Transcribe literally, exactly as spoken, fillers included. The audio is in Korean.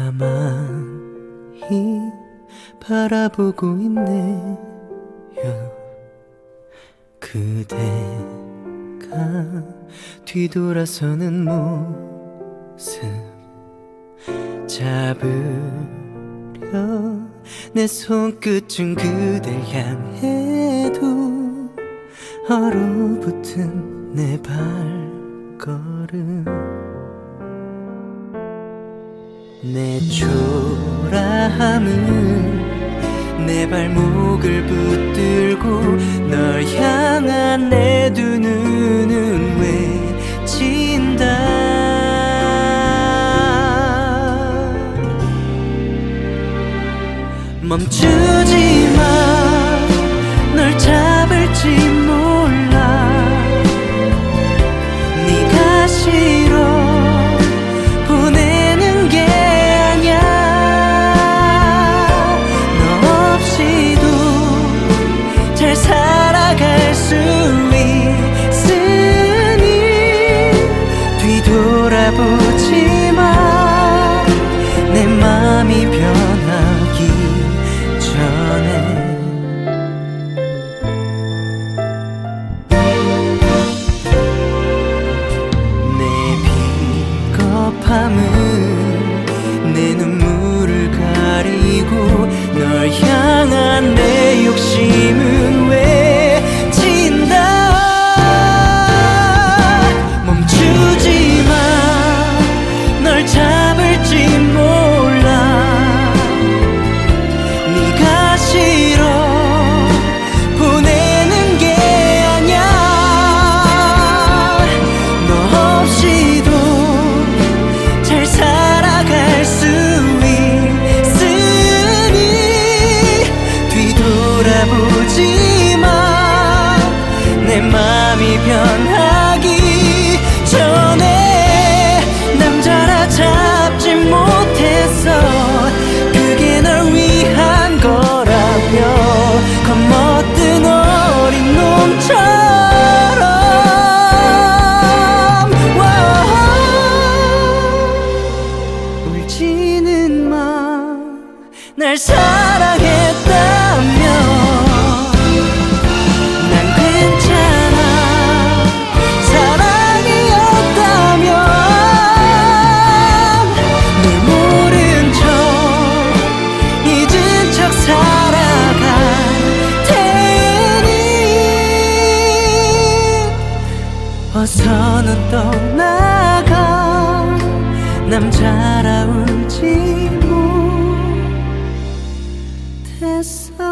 가만히 바라보고 있네요. 그대가 뒤돌아서는 모습 잡으려 내 손끝은 그댈 향해도 얼어붙은 내 발걸음 내 초라함은 내 발목을 붙들고 널 향한 내 두 눈은 외친다. 멈추지 마, 널 잡을지 몰라. 네가 싫어 보내는 게 아냐. 너 없이도 잘 살아갈 수 있으니 뒤돌아보지 마. 내 맘이 변하기 전에 내 비겁함은 내 눈물을 가리고 널 향한 내 욕심은 외친다. 멈추지 마, 널 잡을지 몰라. 네가 싫어 보내는 게 아냐. 너 없이도 잘 살아갈 수 있으니 뒤돌아보지 마. 내 맘이 변하기 전에 남자라 잡지 못했어. 그게 널 위한 거라며 겁먹던 어린 놈처럼. 울지는 마, 날 사랑했다며. 난 괜찮아 사랑이었다면. 널 모른 척 잊은 척 살아갈 테니 어서는 떠나가. 남자라 울지 못했어.